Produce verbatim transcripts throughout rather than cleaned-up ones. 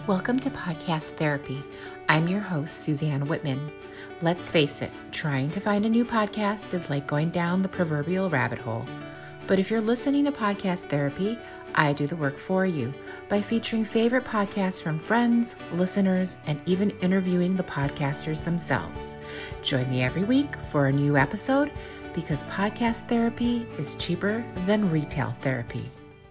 Welcome to Podcast Therapy. I'm your host, Suzanne Whitman. Let's face it, trying to find a new podcast is like going down the proverbial rabbit hole. But if you're listening to Podcast Therapy, I do the work for you by featuring favorite podcasts from friends, listeners, and even interviewing the podcasters themselves. Join me every week for a new episode because podcast therapy is cheaper than retail therapy.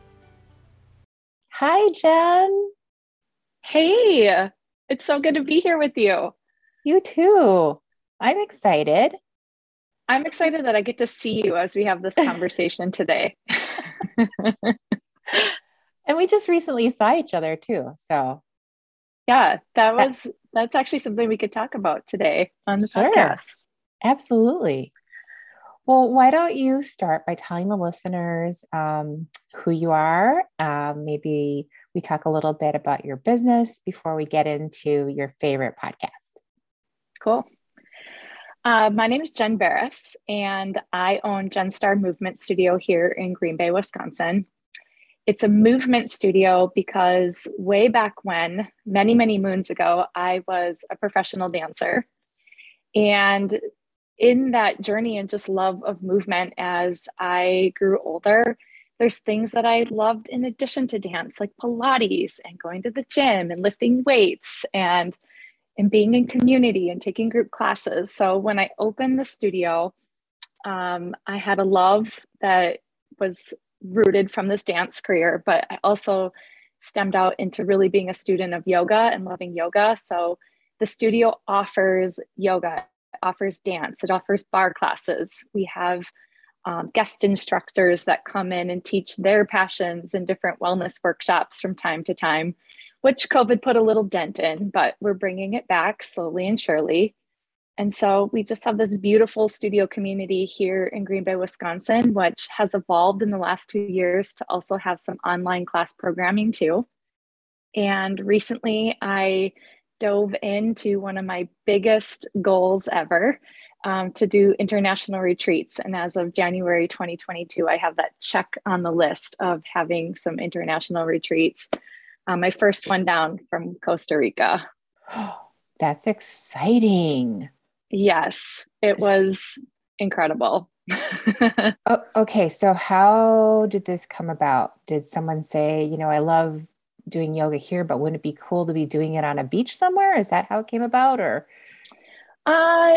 Hi, Jen. Hey, it's so good to be here with you. You too. I'm excited. I'm excited that I get to see you as we have this conversation today. And we just recently saw each other too. So yeah, that was, that's actually something we could talk about today on the sure. podcast. Absolutely. Well, why don't you start by telling the listeners um, who you are? Um, maybe we talk a little bit about your business before we get into your favorite podcast. Cool. Uh, my name is Jen Barris, and I own GenStar Movement Studio here in Green Bay, Wisconsin. It's a movement studio because way back when, many, many moons ago, I was a professional dancer. And in that journey and just love of movement as I grew older, there's things that I loved in addition to dance, like Pilates and going to the gym and lifting weights and, and being in community and taking group classes. So when I opened the studio, um, I had a love that was rooted from this dance career, but I also stemmed out into really being a student of yoga and loving yoga. So the studio offers yoga, offers dance, it offers barre classes. We have um, guest instructors that come in and teach their passions in different wellness workshops from time to time, which COVID put a little dent in, but we're bringing it back slowly and surely. And so we just have this beautiful studio community here in Green Bay, Wisconsin, which has evolved in the last two years to also have some online class programming too. And recently I dove into one of my biggest goals ever, um, to do international retreats. And as of January twenty twenty-two, I have that check on the list of having some international retreats. Um, my first one down from Costa Rica. That's exciting. Yes, it was incredible. Oh, okay. So how did this come about? Did someone say, you know, I love doing yoga here, but wouldn't it be cool to be doing it on a beach somewhere? Is that how it came about? Or uh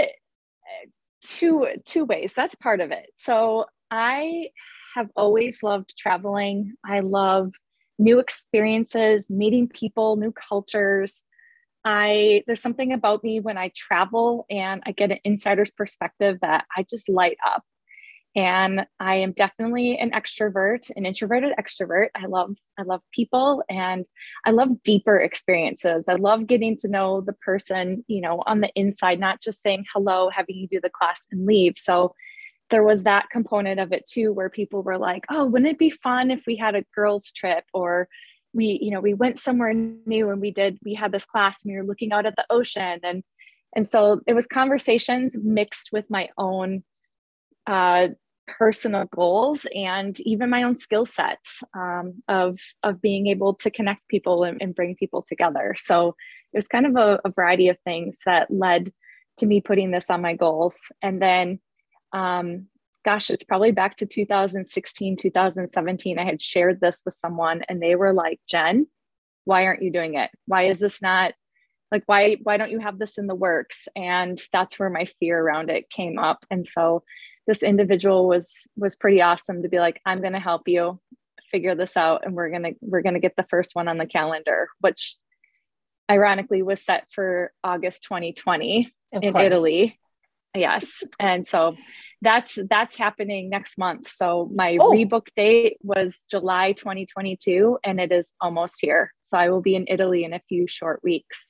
two two ways. That's part of it. So I have always loved traveling. I love new experiences, meeting people, new cultures. I there's something about me when I travel and I get an insider's perspective that I just light up. And I am definitely an extrovert, an introverted extrovert. I love, I love people and I love deeper experiences. I love getting to know the person, you know, on the inside, not just saying hello, having you do the class and leave. So there was that component of it too, where people were like, oh, wouldn't it be fun if we had a girls trip, or we, you know, we went somewhere new and we did, we had this class and we were looking out at the ocean. And, and so it was conversations mixed with my own, uh, personal goals and even my own skill sets, um, of, of being able to connect people and, and bring people together. So it was kind of a, a variety of things that led to me putting this on my goals. And then, um, gosh, it's probably back to two thousand sixteen, two thousand seventeen. I had shared this with someone and they were like, Jen, why aren't you doing it? Why is this not like, why, why don't you have this in the works? And that's where my fear around it came up. And so this individual was was pretty awesome to be like, I'm going to help you figure this out, and we're gonna we're gonna get the first one on the calendar, which ironically was set for August twenty twenty of in course. Italy. Yes, and so that's that's happening next month. So my Oh. rebook date was July twenty twenty-two, and it is almost here. So I will be in Italy in a few short weeks.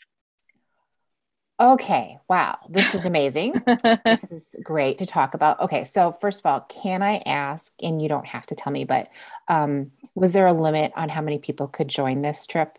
Okay. Wow. This is amazing. This is great to talk about. Okay. So first of all, can I ask, and you don't have to tell me, but um, was there a limit on how many people could join this trip?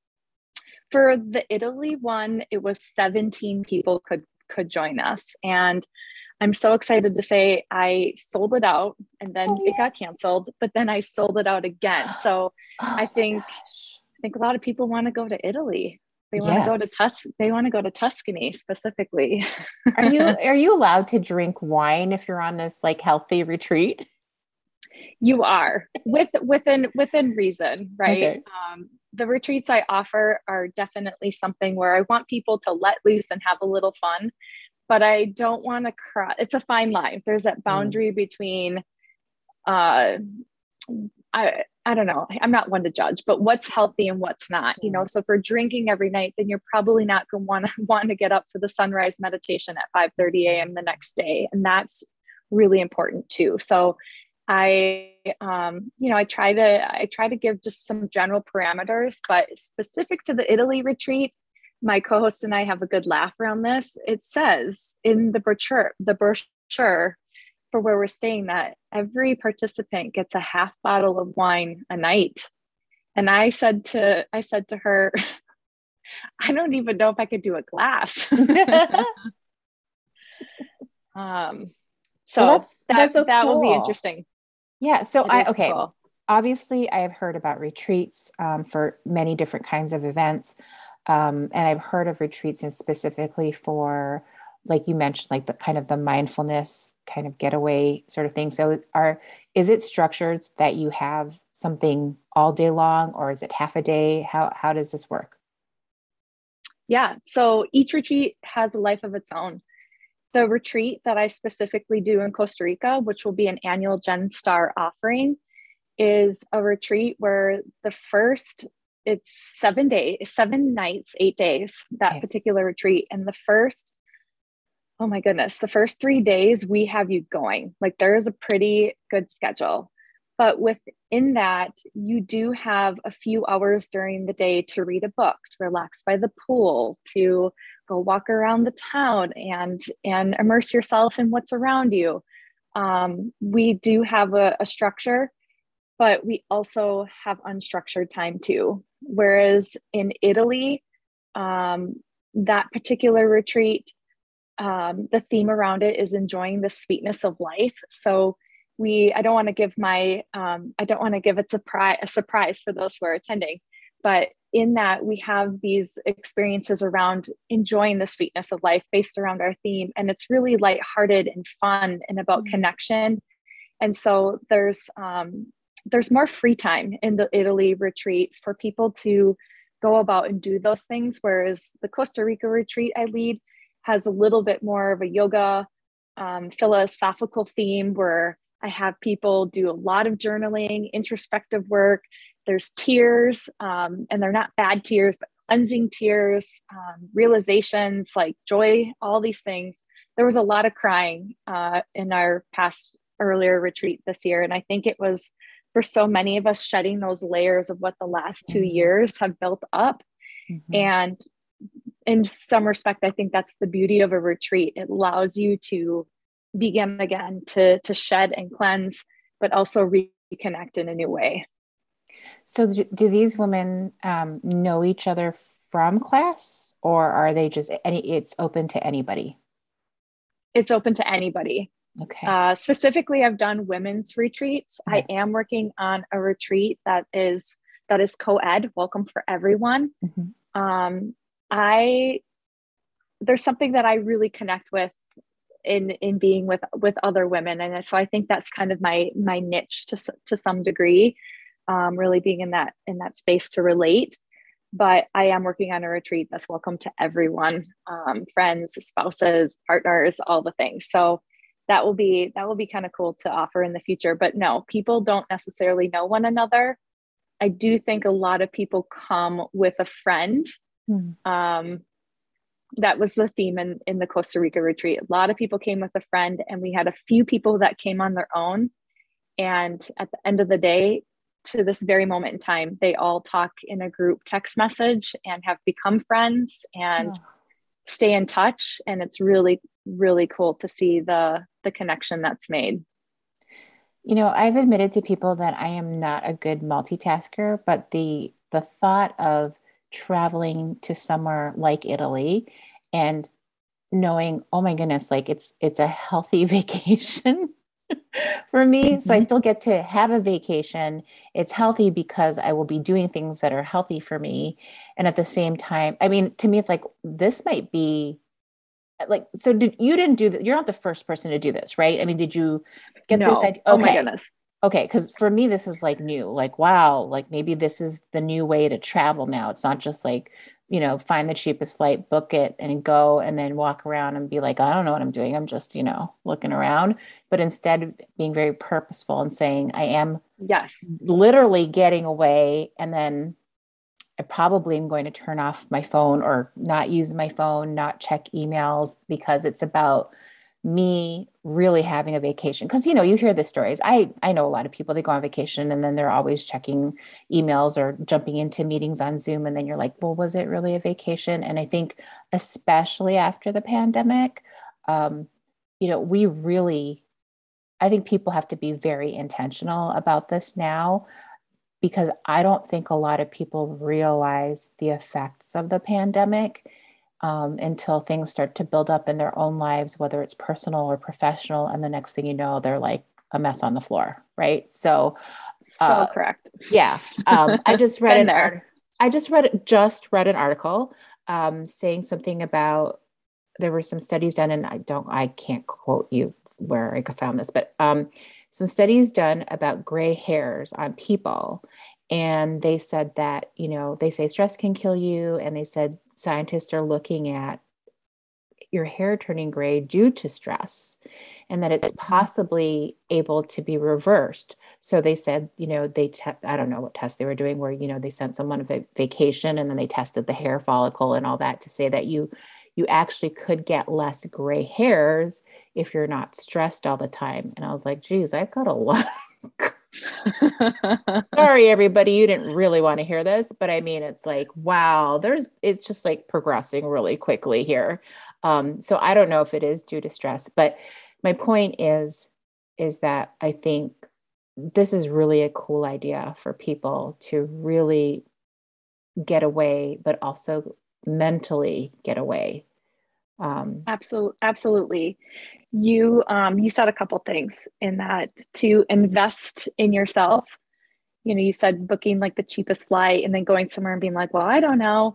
For the Italy one, it was seventeen people could, could join us. And I'm so excited to say I sold it out and then Oh, it got canceled, but then I sold it out again. So oh I think think a lot of people want to go to Italy. They want to go to Yes. Tus they want to go to Tuscany specifically. Are you are you allowed to drink wine if you're on this like healthy retreat? You are with within within reason, right? Okay. Um, the retreats I offer are definitely something where I want people to let loose and have a little fun, but I don't want to cross. It's a fine line. There's that Mm. boundary between, uh, I I don't know. I'm not one to judge, but what's healthy and what's not. You know, Mm. so if we're drinking every night, then you're probably not going to want to want to get up for the sunrise meditation at five thirty a m the next day, and that's really important too. So I, um, you know, I try to, I try to give just some general parameters, but specific to the Italy retreat, my co-host and I have a good laugh around this. It says in the brochure, the brochure for where we're staying, that every participant gets a half bottle of wine a night. And I said to, I said to her, I don't even know if I could do a glass. um, so Well, that's that, that's so that will be cool. interesting. Yeah. So It I is okay. cool. Obviously, I have heard about retreats um, for many different kinds of events, um, and I've heard of retreats and specifically for, like you mentioned, like the kind of the mindfulness kind of getaway sort of thing. So, are is it structured that you have something all day long, or is it half a day? How how does this work? Yeah. So each retreat has a life of its own. The retreat that I specifically do in Costa Rica, which will be an annual Gen Star offering, is a retreat where the first, it's seven days, seven nights, eight days, that Okay. particular retreat. And the first, oh my goodness, the first three days we have you going. Like there is a pretty good schedule. But within that, you do have a few hours during the day to read a book, to relax by the pool, to go walk around the town and and immerse yourself in what's around you. Um, we do have a, a structure, but we also have unstructured time too. Whereas in Italy, um, that particular retreat, um, the theme around it is enjoying the sweetness of life. So we, I don't want to give my, um, I don't want to give a surprise, a surprise for those who are attending, but in that we have these experiences around enjoying the sweetness of life based around our theme. And it's really lighthearted and fun and about Mm. connection. And so there's, um, there's more free time in the Italy retreat for people to go about and do those things. Whereas the Costa Rica retreat I lead has a little bit more of a yoga, um, philosophical theme where I have people do a lot of journaling, introspective work. There's tears, um, and they're not bad tears, but cleansing tears, um, realizations like joy, all these things. There was a lot of crying uh, in our past earlier retreat this year. And I think it was for so many of us shedding those layers of what the last two Mhm. years have built up. Mhm. And in some respect, I think that's the beauty of a retreat. It allows you to begin again, to, to shed and cleanse, but also reconnect in a new way. So do, do these women um, know each other from class, or are they just any? It's open to anybody. It's open to anybody. Okay. Uh, specifically, I've done women's retreats. Yeah. I am working on a retreat that is that is co-ed, welcome for everyone. Mm-hmm. Um, I there's something that I really connect with in in being with with other women, and so I think that's kind of my my niche to to some degree, um, really being in that in that space to relate. But I am working on a retreat that's welcome to everyone, um, friends, spouses, partners, all the things. So that will be that will be kind of cool to offer in the future. But no, people don't necessarily know one another. I do think a lot of people come with a friend. Mm-hmm. Um, that was the theme in, in the Costa Rica retreat. A lot of people came with a friend, and we had a few people that came on their own. And at the end of the day, to this very moment in time, they all talk in a group text message and have become friends and Oh. stay in touch. And it's really, really cool to see the the connection that's made. You know, I've admitted to people that I am not a good multitasker, but the the thought of traveling to somewhere like Italy and knowing, oh my goodness, like it's it's a healthy vacation. for me. So I Mhm. still get to have a vacation. It's healthy because I will be doing things that are healthy for me. And at the same time, I mean, to me, it's like this might be like, so did you didn't do that? You're not the first person to do this, right? I mean, did you get this No. idea? Oh my Okay. goodness. Okay. Cause for me, this is like new, like, wow, like maybe this is the new way to travel now. It's not just like, you know, find the cheapest flight, book it and go and then walk around and be like, I don't know what I'm doing. I'm just, you know, looking around. But instead of being very purposeful and saying, I am Yes. literally getting away and then I probably am going to turn off my phone or not use my phone, not check emails because it's about me really having a vacation. Because you know, you hear the stories. I I know a lot of people they go on vacation and then they're always checking emails or jumping into meetings on Zoom, and then you're like, well, was it really a vacation? And I think especially after the pandemic, um, you know, we really I think people have to be very intentional about this now because I don't think a lot of people realize the effects of the pandemic um, until things start to build up in their own lives, whether it's personal or professional. And the next thing you know, they're like a mess on the floor, right? So, So uh, correct. yeah, um, I just read Been an there. art. I just read just read an article um, saying something about there were some studies done, and I don't, I can't quote you where I found this, but um, some studies done about gray hairs on people. And they said that, you know, they say stress can kill you. And they said scientists are looking at your hair turning gray due to stress and that it's possibly able to be reversed. So they said, you know, they, te- I don't know what test they were doing where, you know, they sent someone a vacation and then they tested the hair follicle and all that to say that you, you actually could get less gray hairs if you're not stressed all the time. And I was like, geez, I've got a lot. Sorry, everybody, you didn't really want to hear this, but I mean, it's like, wow, there's, it's just like progressing really quickly here. Um, so I don't know if it is due to stress, but my point is, is that I think this is really a cool idea for people to really get away, but also mentally get away. Um, Absolutely. Absolutely. You um you said a couple things in that to invest in yourself. You know, you said booking like the cheapest flight and then going somewhere and being like, well, I don't know.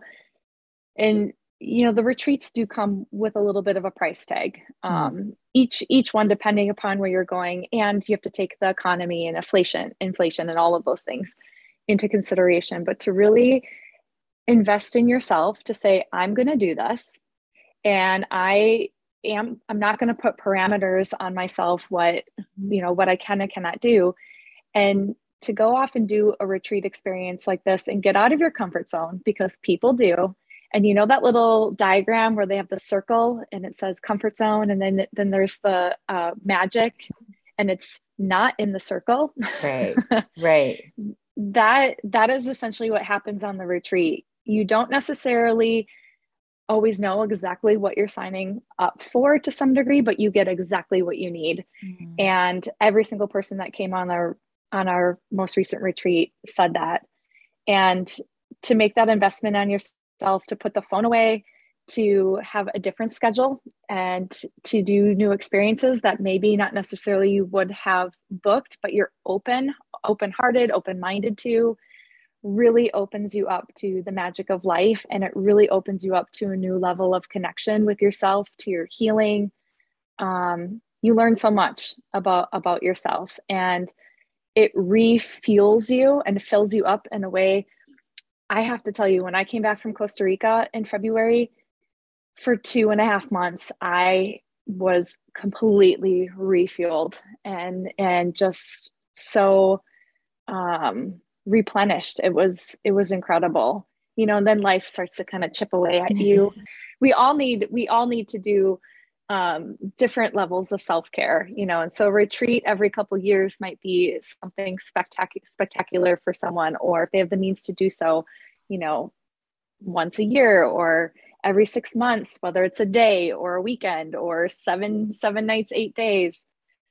And you know, the retreats do come with a little bit of a price tag. mm, Um, each each one depending upon where you're going, and you have to take the economy and inflation, inflation, and all of those things into consideration. But to really invest in yourself, to say, I'm going to do this, and I am I'm not going to put parameters on myself what you know what I can and cannot do, and to go off and do a retreat experience like this and get out of your comfort zone because people do. And you know that little diagram where they have the circle and it says comfort zone, and then then there's the uh, magic, and it's not in the circle. right, right. that that is essentially what happens on the retreat. You don't necessarily always know exactly what you're signing up for to some degree, but you get exactly what you need. Mm, And every single person that came on our on our most recent retreat said that. And to make that investment on yourself, to put the phone away, to have a different schedule, and to do new experiences that maybe not necessarily you would have booked, but you're open, open-hearted, open-minded to, really opens you up to the magic of life, and it really opens you up to a new level of connection with yourself, to your healing. Um, you learn so much about about yourself, and it refuels you and fills you up in a way. I have to tell you, when I came back from Costa Rica in February, for two and a half months, I was completely refueled and and just so um, replenished. It was it was incredible, you know. And then life starts to kind of chip away at you. We all need we all need to do um, different levels of self care, you know. And so retreat every couple years might be something spectacular spectacular for someone, or if they have the means to do so, you know, once a year or every six months, whether it's a day or a weekend or seven seven nights, eight days.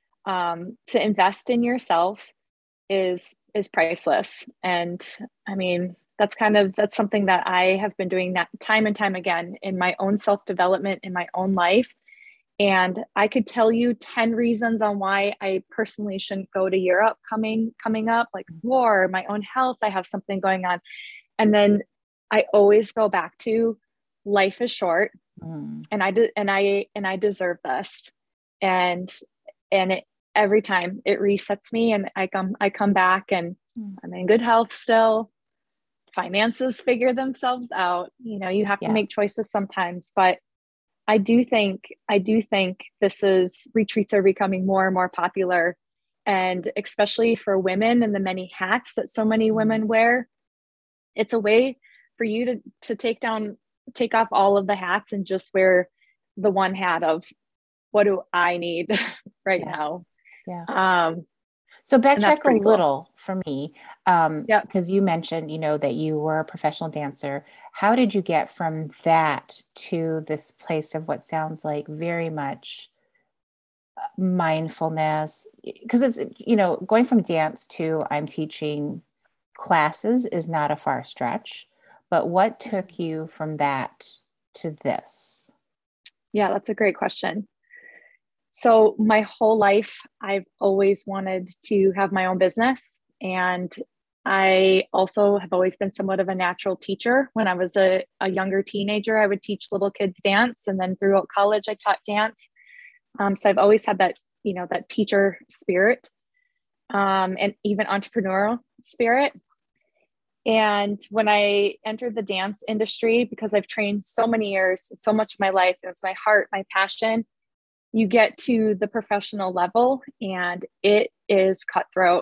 Um, to invest in yourself is is priceless. And I mean, that's kind of that's something that I have been doing that time and time again in my own self-development in my own life. And I could tell you ten reasons on why I personally shouldn't go to Europe coming coming up, like war, my own health, I have something going on. And then I always go back to life is short, mm. and I de- and I and I deserve this. And and it, every time it resets me, and I come I come back, and mm. I'm in good health still. Finances figure themselves out. You know, you have yeah. to make choices sometimes, but I do think, I do think this is, retreats are becoming more and more popular, and especially for women and the many hats that so many women wear. It's a way for you to, to take down, take off all of the hats and just wear the one hat of what do I need right yeah. now? Yeah. Um, So backtrack a little cool. for me, um, yeah. because you mentioned, you know, that you were a professional dancer. How did you get from that to this place of what sounds like very much mindfulness? Because it's, you know, going from dance to I'm teaching classes is not a far stretch, but what took you from that to this? Yeah, that's a great question. So my whole life, I've always wanted to have my own business. And I also have always been somewhat of a natural teacher. When I was a, a younger teenager, I would teach little kids dance. And then throughout college, I taught dance. Um, so I've always had that, you know, that teacher spirit, um, and even entrepreneurial spirit. And when I entered the dance industry, because I've trained so many years, so much of my life, it was my heart, my passion. You get to the professional level and it is cutthroat.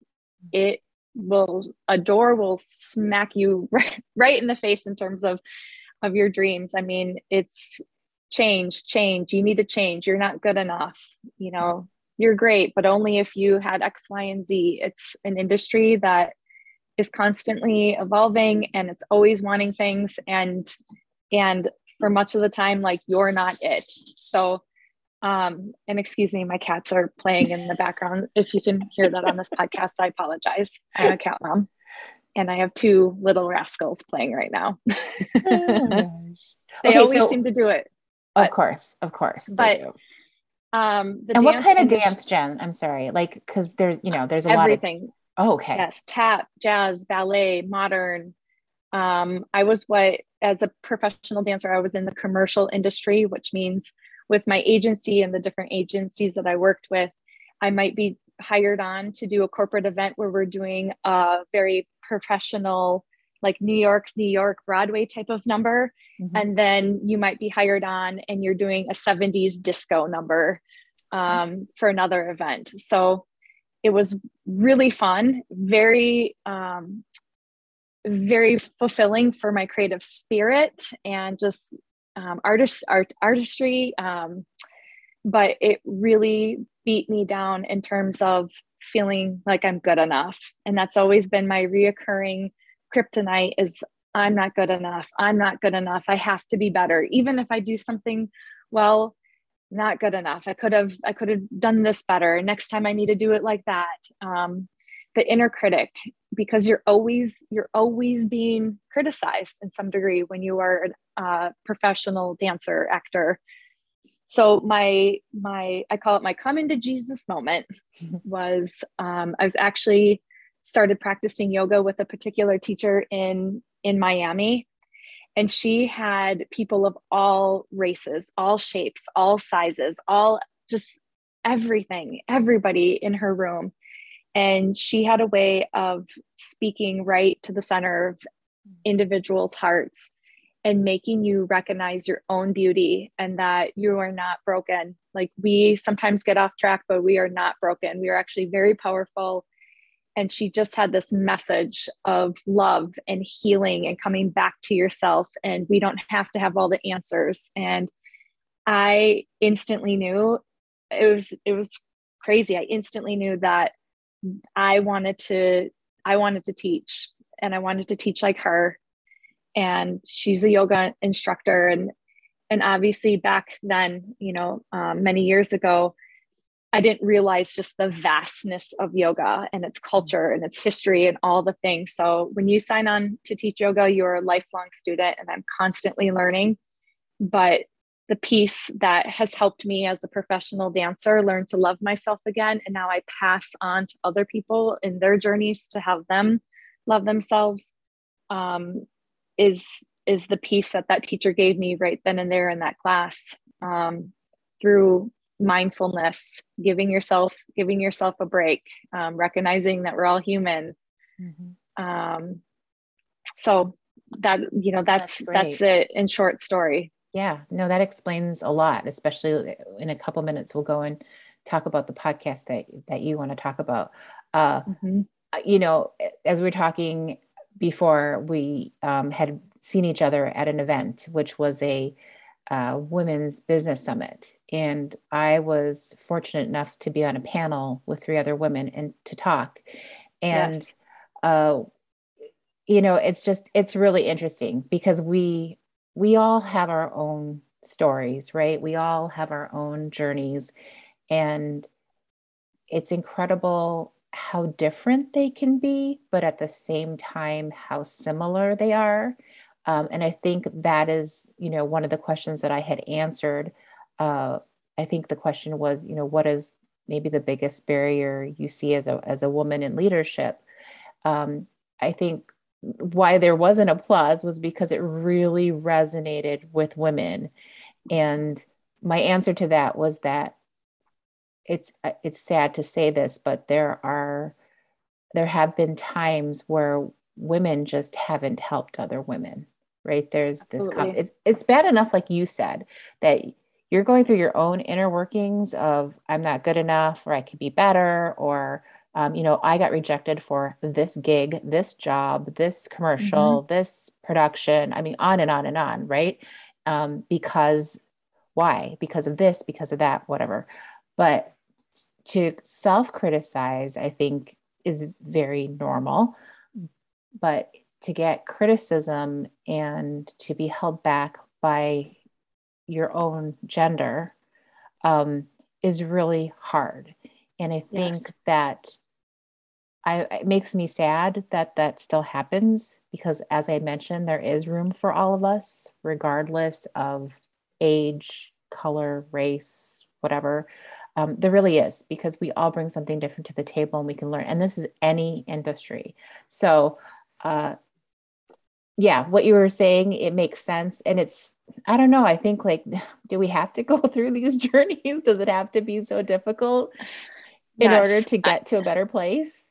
It will, a door will smack you right, right in the face in terms of, of your dreams. I mean, it's change, change. You need to change. You're not good enough. You know, you're great, but only if you had X, Y, and Z. It's an industry that is constantly evolving and it's always wanting things. And, and for much of the time, like you're not it. So Um, and excuse me, my cats are playing in the background. If you can hear that on this podcast, I apologize. I'm a cat mom and I have two little rascals playing right now. Oh, they okay, always so, seem to do it. But, of course, of course. But, they do. um, the and what kind of industry, dance, Jen? I'm sorry. Like, cause there's, you know, there's a everything. lot of, oh, okay. Yes. Tap, jazz, ballet, modern. Um, I was what, as a professional dancer, I was in the commercial industry, which means with my agency and the different agencies that I worked with, I might be hired on to do a corporate event where we're doing a very professional, like New York, New York Broadway type of number. Mm-hmm. And then you might be hired on and you're doing a seventies disco number um, for another event. So it was really fun, very, um, very fulfilling for my creative spirit and just um, artist art artistry. Um, but it really beat me down in terms of feeling like I'm good enough. And that's always been my reoccurring kryptonite is I'm not good enough. I'm not good enough. I have to be better. Even if I do something well, not good enough. I could have, I could have done this better. Next time I need to do it like that. Um, the inner critic, because you're always, you're always being criticized in some degree when you are a uh, professional dancer, actor. So my, my, I call it my come into Jesus moment was, um, I was actually started practicing yoga with a particular teacher in, in Miami. And she had people of all races, all shapes, all sizes, all just everything, everybody in her room. And she had a way of speaking right to the center of individuals' hearts and making you recognize your own beauty and that you are not broken. Like we sometimes get off track, but we are not broken. We are actually very powerful. And she just had this message of love and healing and coming back to yourself. And we don't have to have all the answers. And I instantly knew it was, it was crazy. I instantly knew that I wanted to, I wanted to teach and I wanted to teach like her. And she's a yoga instructor. And, and obviously back then, you know, um, many years ago, I didn't realize just the vastness of yoga and its culture and its history and all the things. So when you sign on to teach yoga, you're a lifelong student and I'm constantly learning. But the piece that has helped me as a professional dancer learn to love myself again. And now I pass on to other people in their journeys to have them love themselves, um, is, is the piece that that teacher gave me right then and there in that class, um, through mindfulness, giving yourself, giving yourself a break, um, recognizing that we're all human. Mm-hmm. Um, so that, you know, that's, that's, that's it in short story. Yeah, no, that explains a lot, especially in a couple minutes, we'll go and talk about the podcast that, that you want to talk about. Uh, mm-hmm. You know, as we were talking before, we um, had seen each other at an event, which was a uh, women's business summit. And I was fortunate enough to be on a panel with three other women and to talk. And, yes. uh, you know, it's just, it's really interesting because we, we all have our own stories, right? We all have our own journeys, and it's incredible how different they can be, but at the same time, how similar they are. Um, and I think that is, you know, one of the questions that I had answered. Uh, I think the question was, you know, what is maybe the biggest barrier you see as a, as a woman in leadership? Um, I think why there wasn't applause was because it really resonated with women. And my answer to that was that it's, it's sad to say this, but there are, there have been times where women just haven't helped other women, right? There's Absolutely. this, it's, it's bad enough, like you said, that you're going through your own inner workings of, I'm not good enough, or I could be better, or Um, you know, I got rejected for this gig, this job, this commercial, mm-hmm. this production. I mean, on and on and on, right? Um, because why? Because of this, because of that, whatever. But to self-criticize, I think, is very normal. But to get criticism and to be held back by your own gender um, is really hard. And I think yes. that I, it makes me sad that that still happens, because as I mentioned, there is room for all of us, regardless of age, color, race, whatever. Um, there really is, because we all bring something different to the table and we can learn. And this is any industry. So uh, yeah, what you were saying, it makes sense. And it's, I don't know, I think like, do we have to go through these journeys? Does it have to be so difficult in yes. order to get I, to a better place?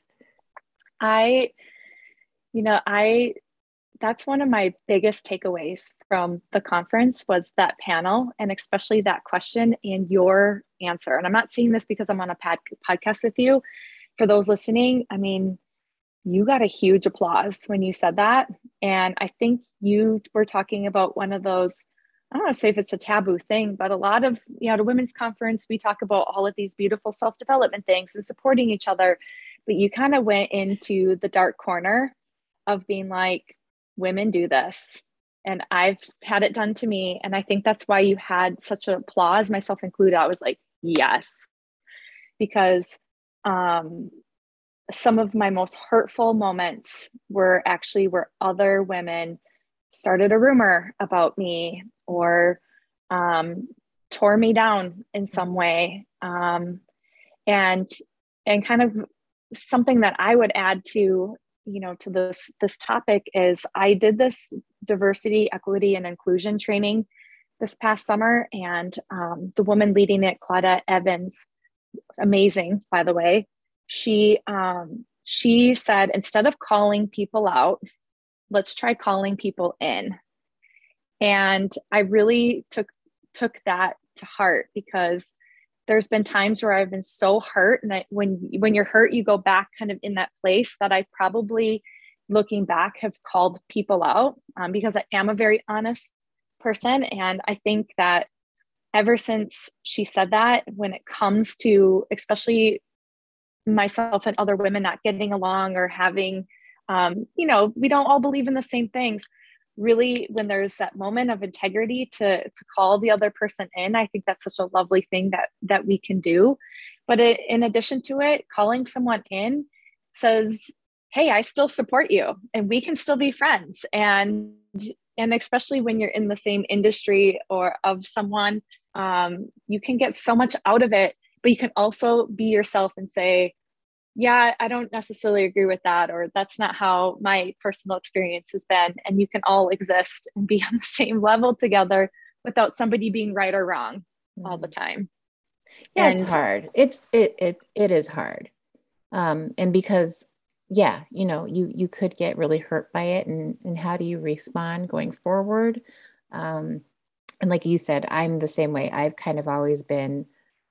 I, you know, I, that's one of my biggest takeaways from the conference was that panel, and especially that question and your answer. And I'm not saying this because I'm on a pod, podcast with you. For those listening, I mean, you got a huge applause when you said that. And I think you were talking about one of those, I don't want to say if it's a taboo thing, but a lot of, you know, at a women's conference, we talk about all of these beautiful self-development things and supporting each other. But you kind of went into the dark corner of being like, women do this. And I've had it done to me. And I think that's why you had such an applause, myself included. I was like, yes, because um, some of my most hurtful moments were actually where other women started a rumor about me or um, tore me down in some way. Um, and, and kind of something that I would add to, you know, to this, this topic is I did this diversity, equity, and inclusion training this past summer. And um, the woman leading it, Claudette Evans, amazing, by the way, she, um, she said, instead of calling people out, let's try calling people in. And I really took, took that to heart, because there's been times where I've been so hurt. And I, when, when you're hurt, you go back kind of in that place that I probably, looking back, have called people out um, because I am a very honest person. And I think that ever since she said that, when it comes to, especially myself and other women not getting along or having, um, you know, we don't all believe in the same things. Really, when there's that moment of integrity to, to call the other person in, I think that's such a lovely thing that, that we can do. But it, in addition to it, calling someone in says, hey, I still support you and we can still be friends. And, and especially when you're in the same industry or of someone, um, you can get so much out of it, but you can also be yourself and say, yeah, I don't necessarily agree with that, or that's not how my personal experience has been. And you can all exist and be on the same level together without somebody being right or wrong mm. all the time. Yeah, and it's hard. It's, it, it, it is hard. Um, and because, yeah, you know, you, you could get really hurt by it, and, and how do you respond going forward? Um, and like you said, I'm the same way. I've kind of always been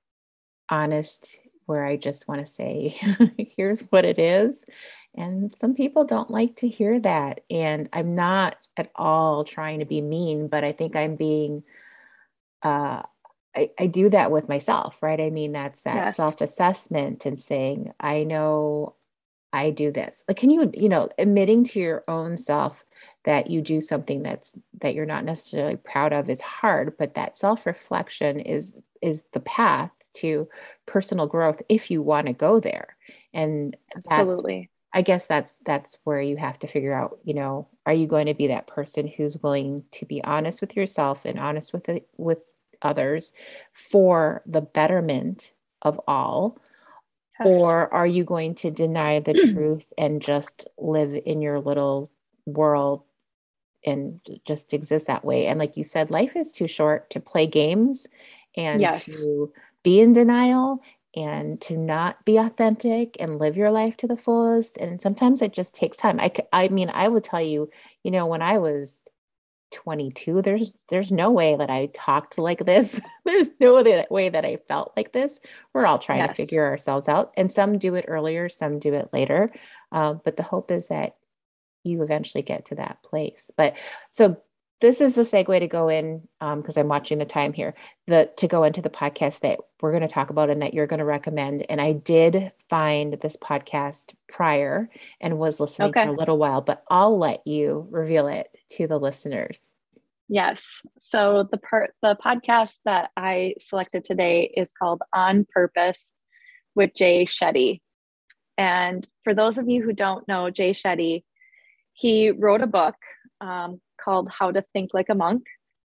honest, where I just want to say, here's what it is. And some people don't like to hear that. And I'm not at all trying to be mean, but I think I'm being, uh, I, I do that with myself, right? I mean, that's that yes. self-assessment and saying, I know I do this. Like, can you, you know, admitting to your own self that you do something that's, that you're not necessarily proud of is hard, but that self-reflection is, is the path to personal growth if you want to go there. And absolutely, I guess that's, that's where you have to figure out, you know, are you going to be that person who's willing to be honest with yourself and honest with it, with others for the betterment of all? Yes. Or are you going to deny the truth and just live in your little world and just exist that way? And like you said, life is too short to play games and yes. to be in denial and to not be authentic and live your life to the fullest. And sometimes it just takes time. I, I mean, I would tell you, you know, when I was twenty-two, there's, there's no way that I talked like this. There's no way that I felt like this. We're all trying yes. to figure ourselves out, and some do it earlier, some do it later. Um, but the hope is that you eventually get to that place. But so this is the segue to go in, um, because I'm watching the time here, the, to go into the podcast that we're going to talk about and that you're going to recommend. And I did find this podcast prior and was listening okay. for a little while, but I'll let you reveal it to the listeners. Yes. So the part, the podcast that I selected today is called On Purpose with Jay Shetty. And for those of you who don't know Jay Shetty, he wrote a book um, called How to Think Like a Monk.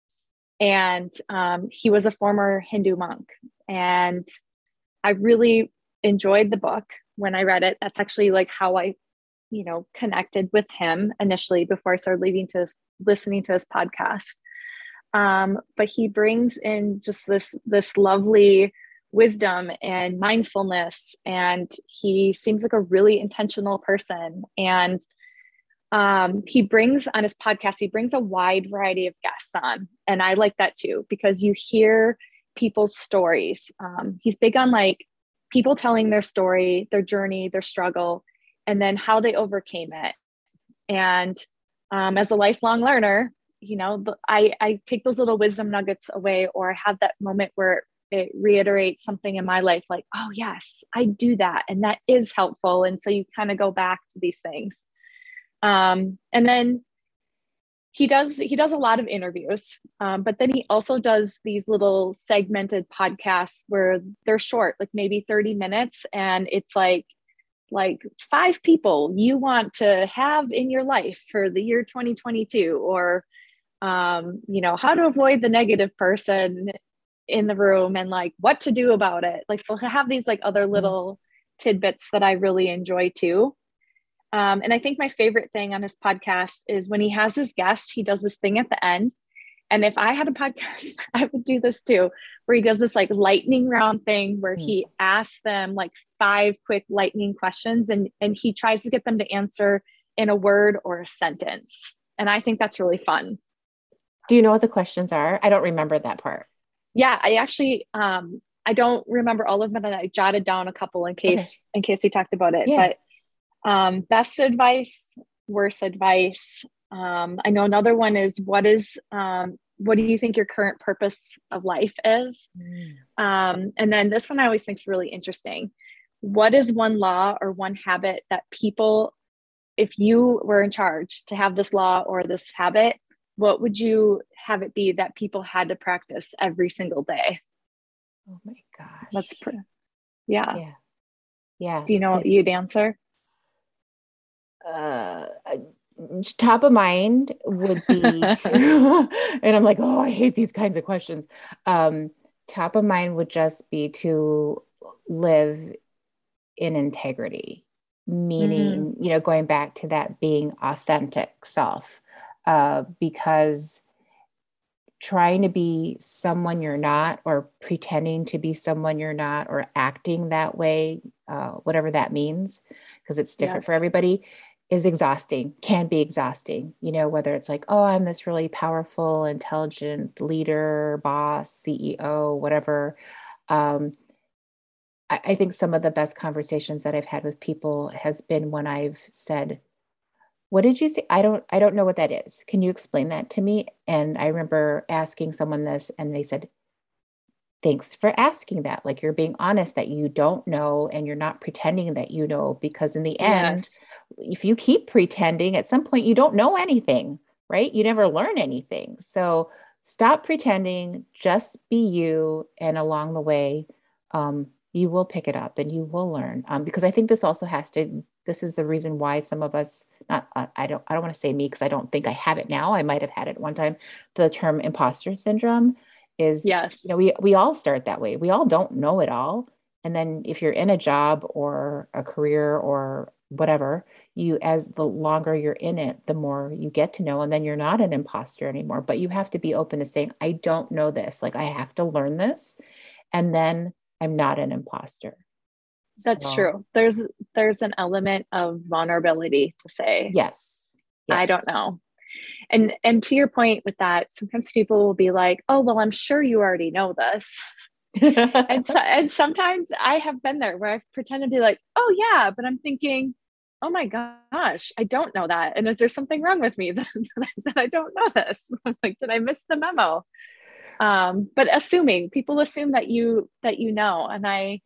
And um, he was a former Hindu monk. And I really enjoyed the book when I read it. That's actually like how I, you know, connected with him initially before I started leading to his, listening to his podcast. Um, but he brings in just this, this lovely wisdom and mindfulness. And he seems like a really intentional person. And Um, he brings on his podcast, he brings a wide variety of guests on. And I like that too, because you hear people's stories. Um, he's big on like people telling their story, their journey, their struggle, and then how they overcame it. And um, as a lifelong learner, you know, I, I take those little wisdom nuggets away, or I have that moment where it reiterates something in my life, like, oh yes, I do that. And that is helpful. And so you kind of go back to these things. Um, and then he does, he does a lot of interviews, um, but then he also does these little segmented podcasts where they're short, like maybe thirty minutes. And it's like, like five people you want to have in your life for the year twenty twenty-two, or, um, you know, how to avoid the negative person in the room and like what to do about it. Like, so he'll have these like other little mm-hmm. tidbits that I really enjoy too. Um, and I think my favorite thing on his podcast is when he has his guests, he does this thing at the end. And if I had a podcast, I would do this too, where he does this like lightning round thing where mm. he asks them like five quick lightning questions, and, and he tries to get them to answer in a word or a sentence. And I think that's really fun. Do you know what the questions are? I don't remember that part. Yeah, I actually, um, I don't remember all of them, and I jotted down a couple in case, okay. in case we talked about it. Yeah. But Um, best advice, worst advice. Um, I know another one is what is, um, what do you think your current purpose of life is? Mm. Um, and then this one I always think is really interesting. What is one law or one habit that people, if you were in charge to have this law or this habit, what would you have it be that people had to practice every single day? Oh my gosh. That's pretty, yeah. Yeah. Yeah. Do you know what you'd answer? Uh, top of mind would be to, and I'm like, oh, I hate these kinds of questions. Um, top of mind would just be to live in integrity, Mm, meaning, you know, going back to that being authentic self, uh, because trying to be someone you're not, or pretending to be someone you're not, or acting that way, uh, whatever that means, because it's different for yes. everybody, is exhausting, can be exhausting. You know, whether it's like, oh, I'm this really powerful, intelligent leader, boss, C E O, whatever. Um, I, I think some of the best conversations that I've had with people has been when I've said, what did you say? I don't, I don't know what that is. Can you explain that to me? And I remember asking someone this and they said, thanks for asking that. Like, you're being honest that you don't know and you're not pretending that you know, because in the end, Yes. if you keep pretending, at some point you don't know anything, right? You never learn anything. So stop pretending, just be you. And along the way, um, you will pick it up and you will learn. Um, because I think this also has to, this is the reason why some of us, not, uh, I don't, I don't want to say me, because I don't think I have it now. I might've had it one time. The term imposter syndrome is, you Yes. know, we, we all start that way. We all don't know it all. And then if you're in a job or a career or whatever, you, as the longer you're in it, the more you get to know, and then you're not an imposter anymore. But you have to be open to saying, I don't know this. Like, I have to learn this. And then I'm not an imposter. That's So true. There's there's an element of vulnerability to say, yes, I don't yes. know. And and to your point with that, sometimes people will be like, "Oh, well, I'm sure you already know this." And so and sometimes I have been there where I've pretended to be like, "Oh yeah," but I'm thinking, "Oh my gosh, I don't know that. And is there something wrong with me that, that I don't know this? Like, did I miss the memo?" Um, but assuming people assume that you that you know, and I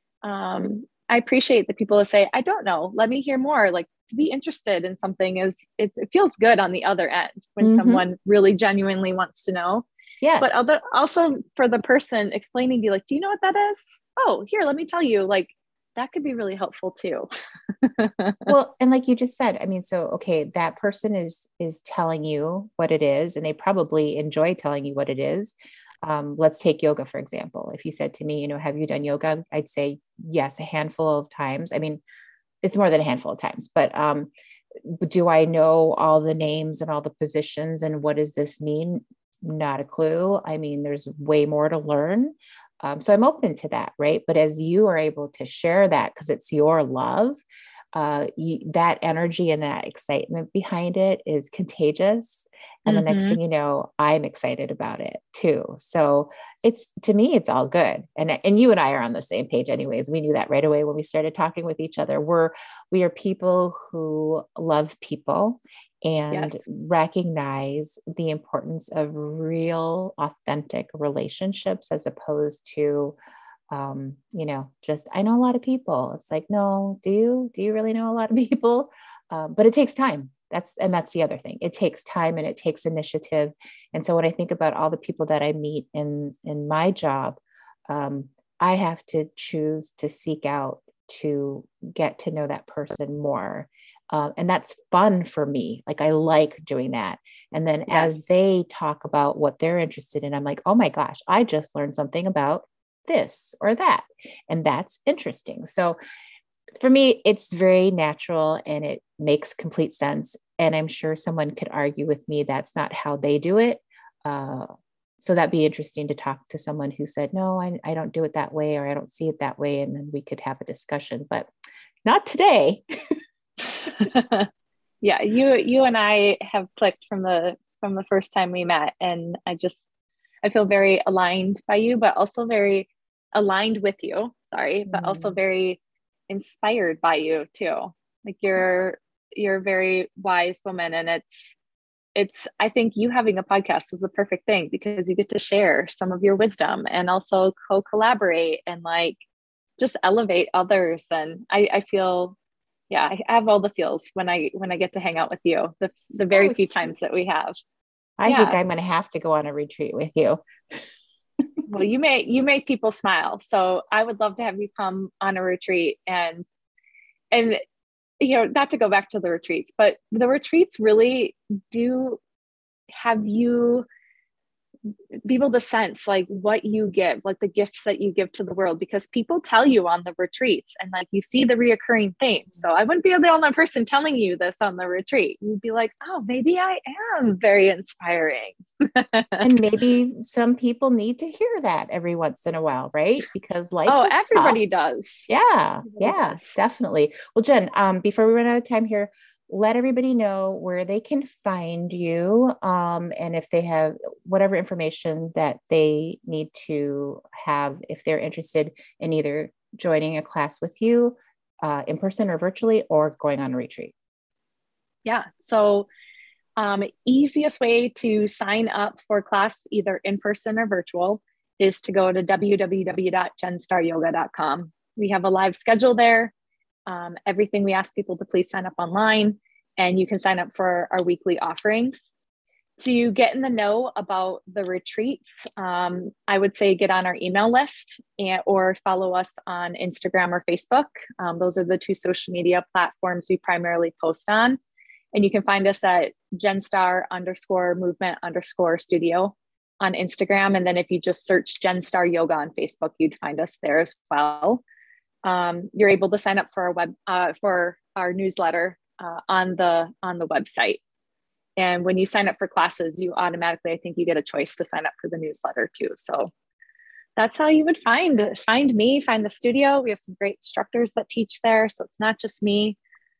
um, I appreciate the people that say, I don't know, let me hear more. Like, to be interested in something is it's, it feels good on the other end when Mm-hmm. someone really genuinely wants to know. But Yes. although, also for the person explaining, be like, do you know what that is? Oh, here, let me tell you. Like, that could be really helpful too. Well, and like you just said, I mean, so okay, that person is is telling you what it is, and they probably enjoy telling you what it is. Um, let's take yoga, for example. If you said to me, you know, have you done yoga? I'd say yes, a handful of times. I mean, it's more than a handful of times, but um, do I know all the names and all the positions and what does this mean? Not a clue. I mean, there's way more to learn. Um, so I'm open to that, right? But as you are able to share that because it's your love, uh, you, that energy and that excitement behind it is contagious. And the next Mm-hmm. thing you know, I'm excited about it too. So it's, to me, it's all good. And, and you and I are on the same page anyways. We knew that right away when we started talking with each other. We're, we are people who love people and Yes. recognize the importance of real, authentic relationships as opposed to, um, you know, just, I know a lot of people. It's like, no, do you, do you really know a lot of people? Um, but it takes time. That's, and that's the other thing. It takes time and it takes initiative. And so when I think about all the people that I meet in, in my job, um, I have to choose to seek out to get to know that person more. Uh, and that's fun for me. Like, I like doing that. And then as Yes. they talk about what they're interested in, I'm like, oh my gosh, I just learned something about this or that. And that's interesting. So for me, it's very natural and it makes complete sense. And I'm sure someone could argue with me that's not how they do it. Uh, so that'd be interesting to talk to someone who said, no, I, I don't do it that way, or I don't see it that way. And then we could have a discussion, but not today. Yeah, you you and I have clicked from the from the first time we met, and I just I feel very aligned by you, but also very aligned with you. Sorry, but also Mm. very inspired by you too. Like, you're you're a very wise woman, and it's it's I think you having a podcast is a perfect thing because you get to share some of your wisdom and also co-collaborate and like just elevate others. And I I feel yeah, I have all the feels when I when I get to hang out with you. The the very So few times that we have. I think Yeah. I'm going to have to go on a retreat with you. Well, you may you make people smile. So I would love to have you come on a retreat, and and you know, not to go back to the retreats, but the retreats really do have you be able to sense like what you give, like the gifts that you give to the world, because people tell you on the retreats and like you see the reoccurring themes. So I wouldn't be the only person telling you this on the retreat. You'd be like, oh, maybe I am very inspiring. And maybe some people need to hear that every once in a while, right? Because life oh, is everybody tough. does. Yeah, everybody yeah, does. Definitely. Well, Jen, um, before we run out of time here, let everybody know where they can find you, um, and if they have whatever information that they need to have, if they're interested in either joining a class with you uh, in person or virtually, or going on a retreat. Yeah. So um, easiest way to sign up for class, either in person or virtual, is to go to w w w dot jen star yoga dot com. We have a live schedule there. Um, everything we ask people to please sign up online, and you can sign up for our weekly offerings. To get in the know about the retreats, um, I would say get on our email list and, or follow us on Instagram or Facebook. Um, those are the two social media platforms we primarily post on. And you can find us at Genstar underscore movement underscore studio on Instagram. And then if you just search Genstar Yoga on Facebook, you'd find us there as well. Um, you're able to sign up for our web uh, for our newsletter uh, on the on the website. And when you sign up for classes, you automatically, I think you get a choice to sign up for the newsletter too. So that's how you would find find me, find the studio. We have some great instructors that teach there, so it's not just me.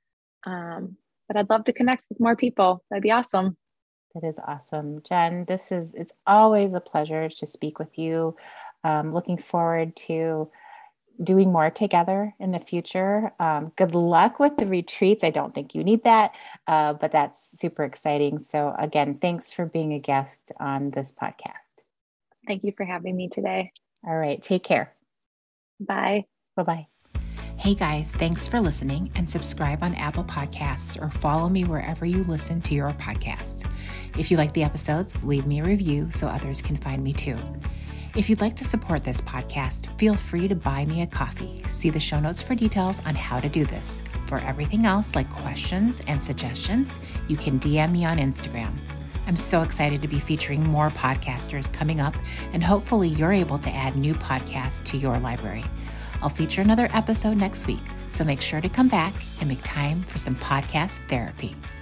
Um, but I'd love to connect with more people. That'd be awesome. That is awesome, Jen. This is it's always a pleasure to speak with you. Um, looking forward to doing more together in the future. Um, good luck with the retreats. I don't think you need that, uh, but that's super exciting. So again, thanks for being a guest on this podcast. Thank you for having me today. All right. Take care. Bye. Bye-bye. Hey guys, thanks for listening, and subscribe on Apple Podcasts or follow me wherever you listen to your podcasts. If you like the episodes, leave me a review so others can find me too. If you'd like to support this podcast, feel free to buy me a coffee. See the show notes for details on how to do this. For everything else, like questions and suggestions, you can D M me on Instagram. I'm so excited to be featuring more podcasters coming up, and hopefully you're able to add new podcasts to your library. I'll feature another episode next week, so make sure to come back and make time for some podcast therapy.